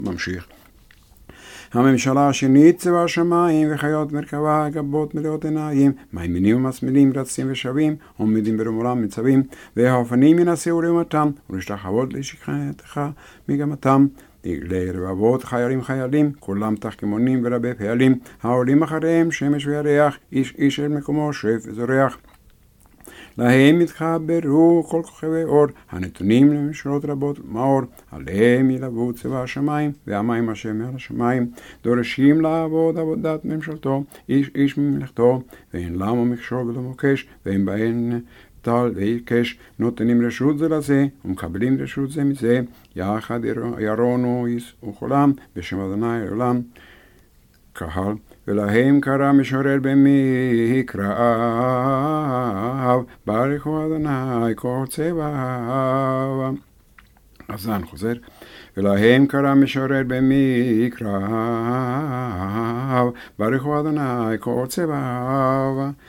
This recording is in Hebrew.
ממשיך. הממשלה השנית צבא השמיים וחיות מרכבה גבות מלאות עיניים, מימינים ומסמילים רצים ושווים, עומדים ברומולם מצבים, והאופנים ינסו לעומתם, ולהשתחוות לשכחתך מגמתם. דגלי רבבות חיילים, כולם תחכמונים ורבי פעלים, העולים אחריהם שמש וירח, איש איש אל מקומו שף וזורח. להם יתחברו כל כוכבי אור, הנתונים למשרות רבות מאור, עליהם ילוו צבא השמיים, והמים השם מעל השמיים, דורשים לעבוד עבודת ממשלתו, איש איש ממלכתו, ואין למה מכשול ולא מוקש, ואין בהן טל ויקש, נותנים רשות זה לזה, ומקבלים רשות זה מזה, יחד ירונו וכולם, בשם אדוני לעולם. קהל, ולהם קרא משורר במקראיו, ברכו אדוני כל צבאיו. הזן חוזר, ולהם קרא משורר במקראיו, ברכו אדוני כל צבאיו.